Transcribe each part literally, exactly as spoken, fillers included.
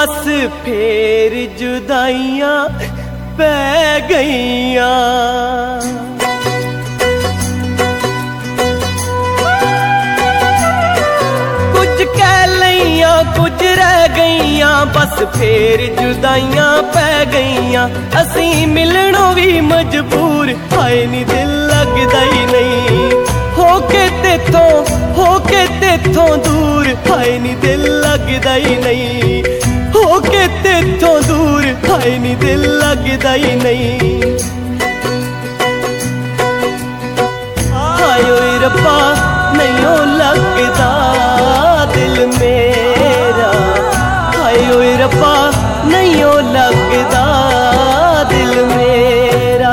बस फेर जुदाइयां पै गईयां। कुछ कह लईयां कुछ रह गईयां, बस फेर जुदाइयां पै गईयां। असी मिलनों भी मजबूर, हाय नी दिल लगदा ही नहीं। होके तेथों होके तेथों दूर, हाय नी दिल लगदा ही नहीं। होके तेथों दूर, हाय नी दिल लगदा ही नहीं। हाय ओए रब्बा नहीं ओ लगदा दिल मेरा, हाय ओए रब्बा नहीं ओ लगदा दिल मेरा।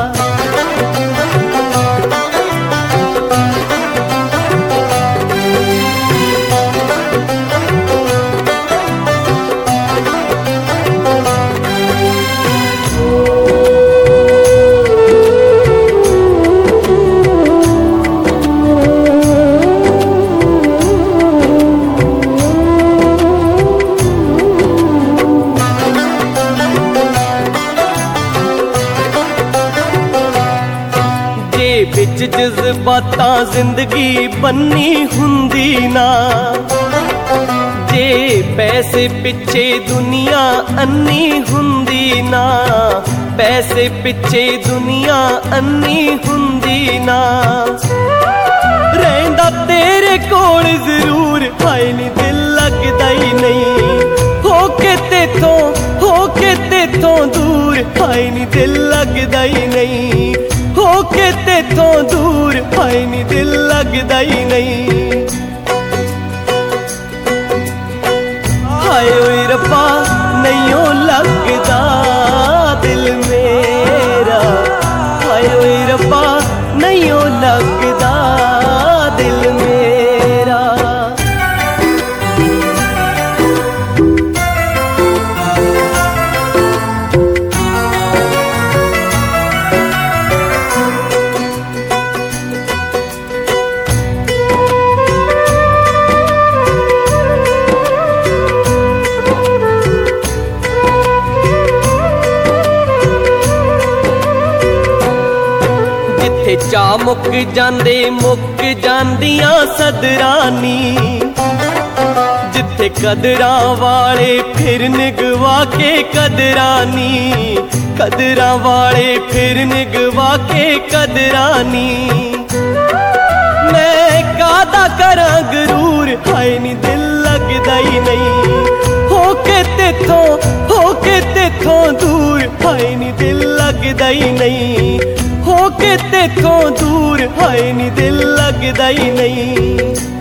बिच जज्बातां जिंदगी बन्नी हुंदी ना, जे पैसे पिछे दुनिया अन्नी हुंदी ना। पैसे पिछे दुनिया अन्नी हुंदी ना। रहिंदा तेरे कोल जरूर, हाय नी दिल लगदा ही नहीं। होके तेथों होके तेथों दूर, हाय नी दिल लगदा ही नहीं। होके तेथों दूर, हाय नी दिल लगदा ही नहीं। हाय ओए रब्बा नहीं ओ लगदा दिल मेरा, हाय ओए रब्बा नहीं ओ लगदा दिल मेरा। चा मुक जांदे मुक जांदियां सदरानी, जिथे कदरां वाले फिर निगवा के कदरानी। कदरां वाले फिर निगवा के कदरानी। मैं कादा करां गरूर, हाय नी दिल लगदा ही नहीं। होके तेथों होके तेथों दूर, हाय नी दिल लगदा ही नहीं। होके तेथों दूर, हाय नी दिल लगदा ही नहीं।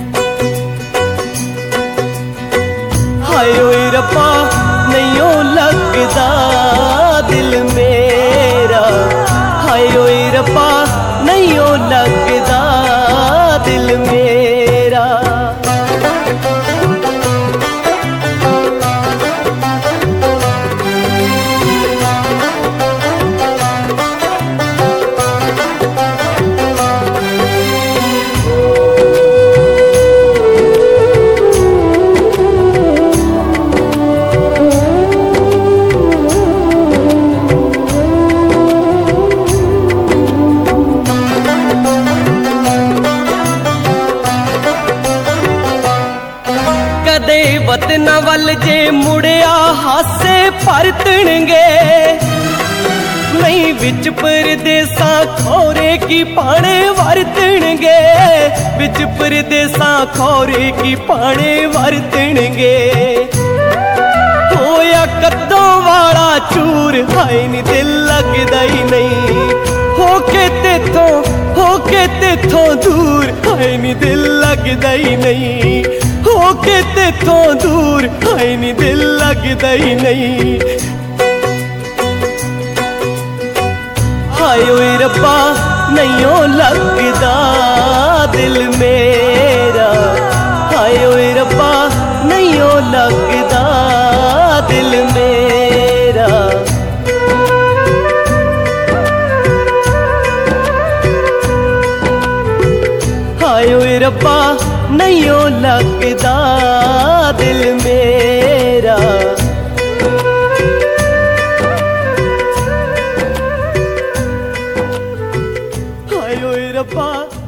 हाय ओए रब्बा नहीं ओ लगदा दिल मेरा, हाय ओए रब्बा नहीं ओ लगदा दिल मेरा। वतन वल जे मुड़िया हासे परतणगे, नहीं विच परदेसां खोरे की पाने वरतणगे। विच परदेसां खोरे की पाने वरतणगे। होया कद्दों वाला चूर, हाय नी दिल लगदा ही नहीं। होके तेथों होके तेथों दूर, हाय नी दिल लगदा ही नहीं। होके तेथों दूर, हाय नी दिल लगदा ही नहीं। हाय ओए रब्बा नहीं ओ लगदा दिल मेरा, हाय ओए रब्बा नहीं ओ लगदा दिल मेरा। हाय ओए रब्बा नहीं ओ लगदा दिल मेरा, रब्बा